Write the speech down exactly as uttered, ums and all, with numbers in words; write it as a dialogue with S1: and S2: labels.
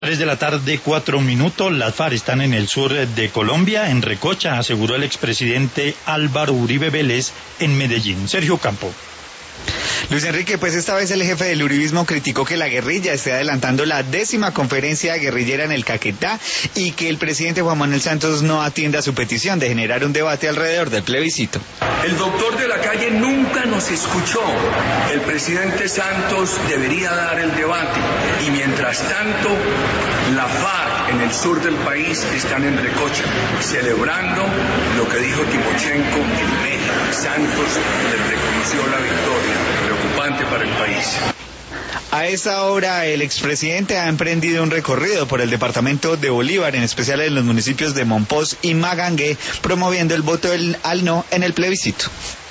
S1: Tres de la tarde, cuatro minutos. Las FARC están en el sur de Colombia, en Recocha, aseguró el expresidente Álvaro Uribe Vélez en Medellín. Sergio Campo.
S2: Luis Enrique, pues esta vez el jefe del uribismo criticó que la guerrilla esté adelantando la décima conferencia guerrillera en el Caquetá y que el presidente Juan Manuel Santos no atienda su petición de generar un debate alrededor del plebiscito.
S3: El doctor de la calle nunca nos escuchó. El presidente Santos debería dar el debate y mientras tanto la FARC en el sur del país están en Recocha celebrando lo que dijo Timochenko en México. Santos les reconoció la victoria, preocupante para el país.
S2: A esta hora el expresidente ha emprendido un recorrido por el departamento de Bolívar, en especial en los municipios de Monpós y Magangué, promoviendo el voto al no en el plebiscito.